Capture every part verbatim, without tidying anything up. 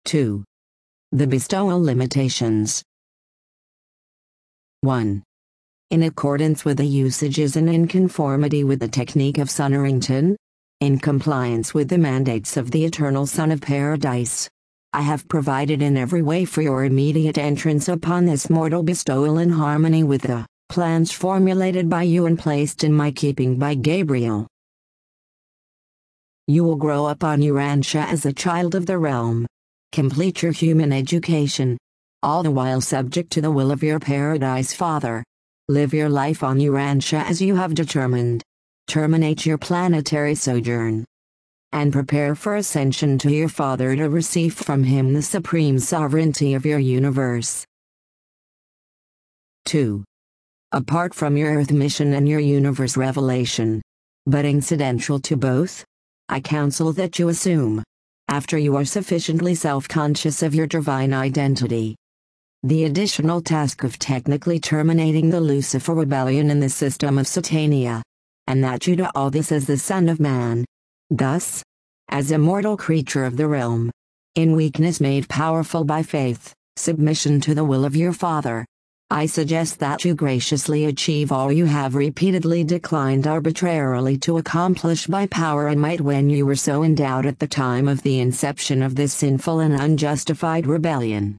two. The bestowal limitations. one. In accordance with the usages and in conformity with the technique of Sunnerington, in compliance with the mandates of the Eternal Son of Paradise, I have provided in every way for your immediate entrance upon this mortal bestowal in harmony with the plans formulated by you and placed in my keeping by Gabriel. You will grow up on Urantia as a child of the realm. Complete your human education, all the while subject to the will of your Paradise Father. Live your life on Urantia as you have determined. Terminate your planetary sojourn. And prepare for ascension to your Father to receive from Him the supreme sovereignty of your universe. two. Apart from your Earth mission and your universe revelation, but incidental to both, I counsel that you assume, after you are sufficiently self-conscious of your divine identity, the additional task of technically terminating the Lucifer rebellion in the system of Satania, and that you do all this as the Son of Man. Thus, as a mortal creature of the realm, in weakness made powerful by faith, submission to the will of your Father, I suggest that you graciously achieve all you have repeatedly declined arbitrarily to accomplish by power and might when you were so endowed at the time of the inception of this sinful and unjustified rebellion.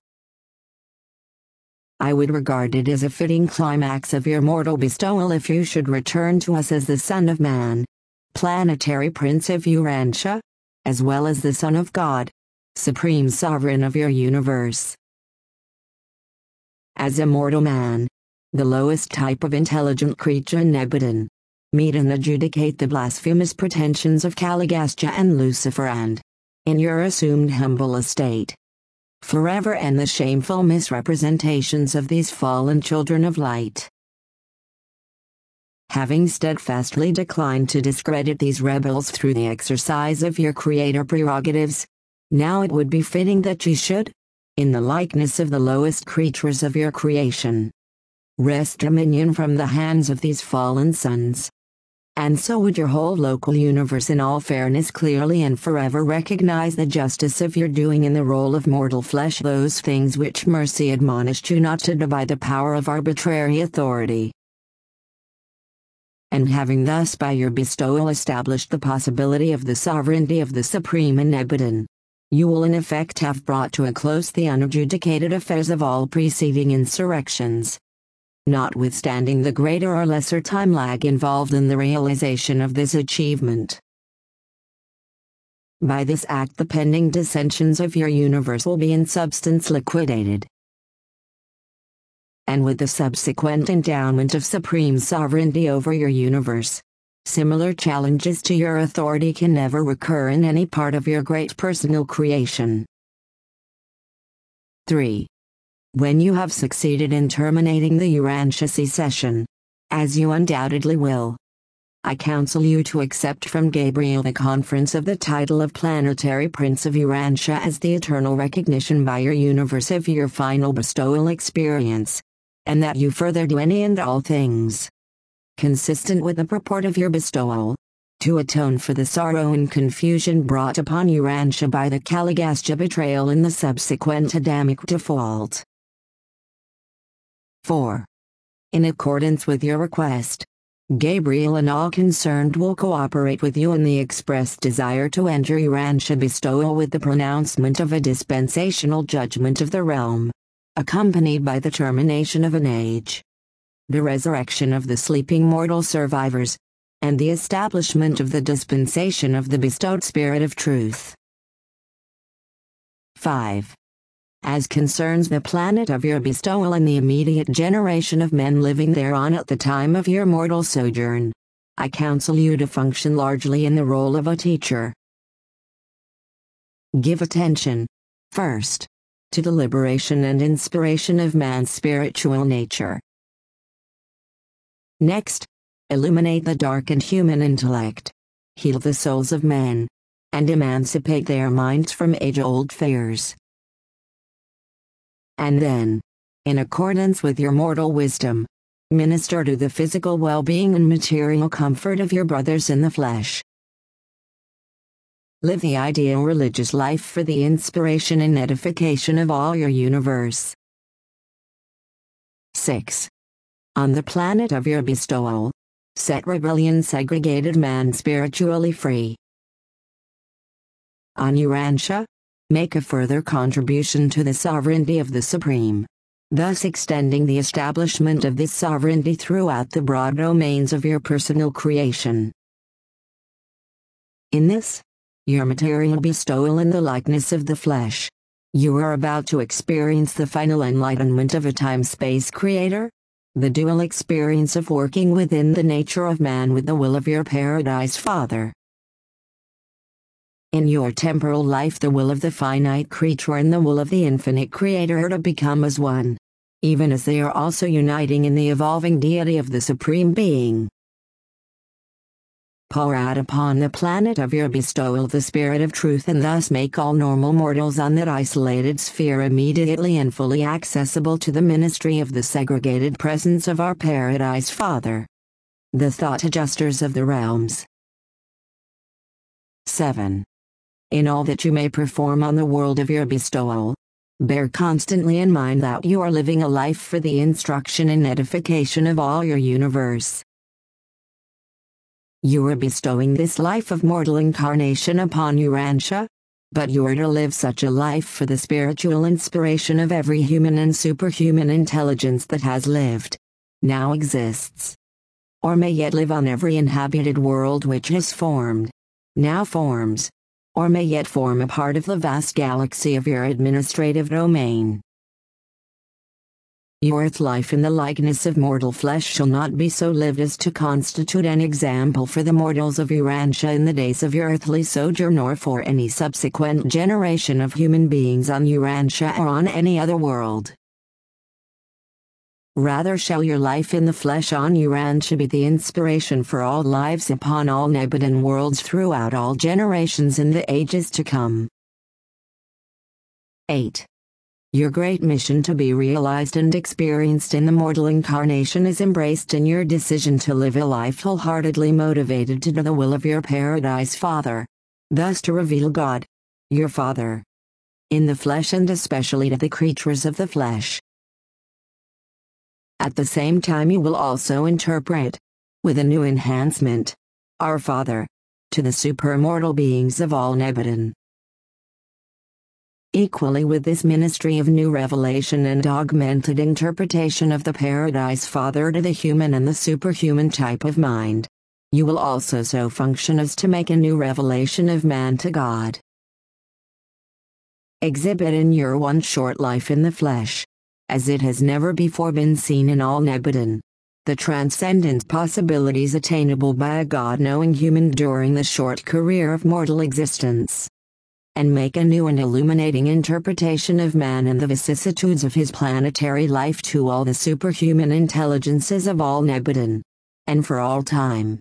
I would regard it as a fitting climax of your mortal bestowal if you should return to us as the Son of Man, planetary Prince of Urantia, as well as the Son of God, Supreme Sovereign of your universe. As a mortal man, the lowest type of intelligent creature in Nebadon, meet and adjudicate the blasphemous pretensions of Caligastia and Lucifer and, in your assumed humble estate, forever end the shameful misrepresentations of these fallen children of light. Having steadfastly declined to discredit these rebels through the exercise of your creator prerogatives, now it would be fitting that ye should, in the likeness of the lowest creatures of your creation, wrest dominion from the hands of these fallen sons. And so would your whole local universe in all fairness clearly and forever recognize the justice of your doing in the role of mortal flesh those things which mercy admonished you not to do by the power of arbitrary authority. And having thus by your bestowal established the possibility of the sovereignty of the Supreme in Nebadon, you will in effect have brought to a close the unadjudicated affairs of all preceding insurrections. Notwithstanding the greater or lesser time lag involved in the realization of this achievement. By this act the pending dissensions of your universe will be in substance liquidated. And with the subsequent endowment of supreme sovereignty over your universe, similar challenges to your authority can never recur in any part of your great personal creation. three. When you have succeeded in terminating the Urantia secession, as you undoubtedly will, I counsel you to accept from Gabriel the conference of the title of Planetary Prince of Urantia as the eternal recognition by your universe of your final bestowal experience, and that you further do any and all things consistent with the purport of your bestowal, to atone for the sorrow and confusion brought upon Urantia by the Caligastia betrayal in the subsequent Adamic default. four. In accordance with your request, Gabriel and all concerned will cooperate with you in the express desire to enter Urantia bestowal with the pronouncement of a dispensational judgment of the realm, accompanied by the termination of an age, the resurrection of the sleeping mortal survivors, and the establishment of the dispensation of the bestowed Spirit of Truth. five. As concerns the planet of your bestowal and the immediate generation of men living thereon at the time of your mortal sojourn, I counsel you to function largely in the role of a teacher. Give attention, first, to the liberation and inspiration of man's spiritual nature. Next, illuminate the darkened human intellect, heal the souls of men, and emancipate their minds from age-old fears. And then, in accordance with your mortal wisdom, minister to the physical well-being and material comfort of your brothers in the flesh. Live the ideal religious life for the inspiration and edification of all your universe. six. On the planet of your bestowal, set rebellion segregated man spiritually free. On Urantia, make a further contribution to the sovereignty of the Supreme, thus extending the establishment of this sovereignty throughout the broad domains of your personal creation. In this, your material bestowal in the likeness of the flesh, you are about to experience the final enlightenment of a time-space creator, the dual experience of working within the nature of man with the will of your Paradise Father. In your temporal life, the will of the finite creature and the will of the infinite creator are to become as one, even as they are also uniting in the evolving deity of the Supreme Being. Pour out upon the planet of your bestowal the spirit of truth, and thus make all normal mortals on that isolated sphere immediately and fully accessible to the ministry of the segregated presence of our Paradise Father, the thought adjusters of the realms. seven. In all that you may perform on the world of your bestowal, bear constantly in mind that you are living a life for the instruction and edification of all your universe. You are bestowing this life of mortal incarnation upon Urantia, but you are to live such a life for the spiritual inspiration of every human and superhuman intelligence that has lived, now exists, or may yet live on every inhabited world which has formed, now forms, or may yet form a part of the vast galaxy of your administrative domain. Your earth life in the likeness of mortal flesh shall not be so lived as to constitute an example for the mortals of Urantia in the days of your earthly sojourn, or for any subsequent generation of human beings on Urantia or on any other world. Rather shall your life in the flesh on Urantia be the inspiration for all lives upon all Nebudan worlds throughout all generations in the ages to come. eight. Your great mission to be realized and experienced in the mortal incarnation is embraced in your decision to live a life wholeheartedly motivated to do the will of your Paradise Father, thus to reveal God, your Father, in the flesh, and especially to the creatures of the flesh. At the same time you will also interpret, with a new enhancement, Our Father, to the supermortal beings of all Nebudan. Equally with this ministry of new revelation and augmented interpretation of the Paradise Father to the human and the superhuman type of mind, you will also so function as to make a new revelation of man to God. Exhibit in your one short life in the flesh, as it has never before been seen in all Nebudan, the transcendent possibilities attainable by a God-knowing human during the short career of mortal existence, and make a new and illuminating interpretation of man and the vicissitudes of his planetary life to all the superhuman intelligences of all Nebudan, and for all time.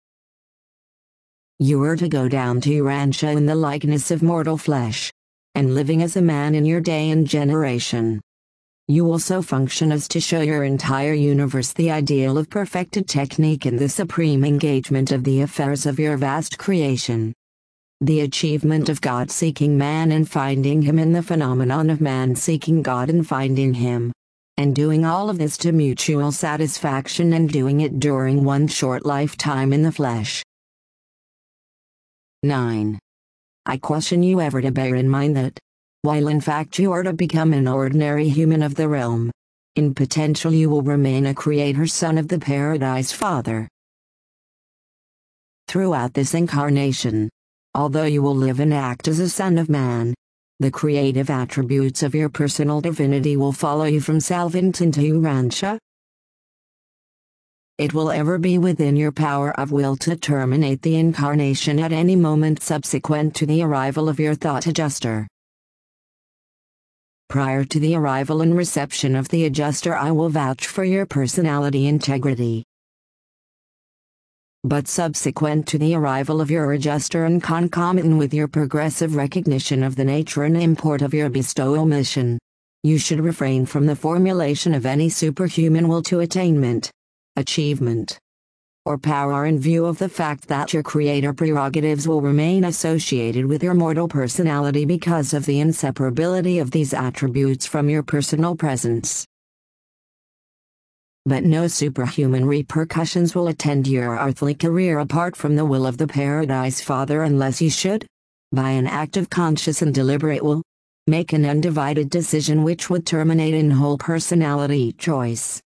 You are to go down to Urantia in the likeness of mortal flesh, and living as a man in your day and generation. You will so function as to show your entire universe the ideal of perfected technique in the supreme engagement of the affairs of your vast creation. The achievement of God seeking man and finding him in the phenomenon of man seeking God and finding him. And doing all of this to mutual satisfaction, and doing it during one short lifetime in the flesh. nine. I caution you ever to bear in mind that, while in fact you are to become an ordinary human of the realm, in potential you will remain a creator son of the Paradise Father. Throughout this incarnation, although you will live and act as a son of man, the creative attributes of your personal divinity will follow you from Salvanton to Urantia. It will ever be within your power of will to terminate the incarnation at any moment subsequent to the arrival of your thought adjuster. Prior to the arrival and reception of the adjuster, I will vouch for your personality integrity. But subsequent to the arrival of your adjuster and concomitant with your progressive recognition of the nature and import of your bestowal mission, you should refrain from the formulation of any superhuman will to attainment, achievement, or power in view of the fact that your creator prerogatives will remain associated with your mortal personality because of the inseparability of these attributes from your personal presence. But no superhuman repercussions will attend your earthly career apart from the will of the Paradise Father unless you should, by an act of conscious and deliberate will, make an undivided decision which would terminate in whole personality choice.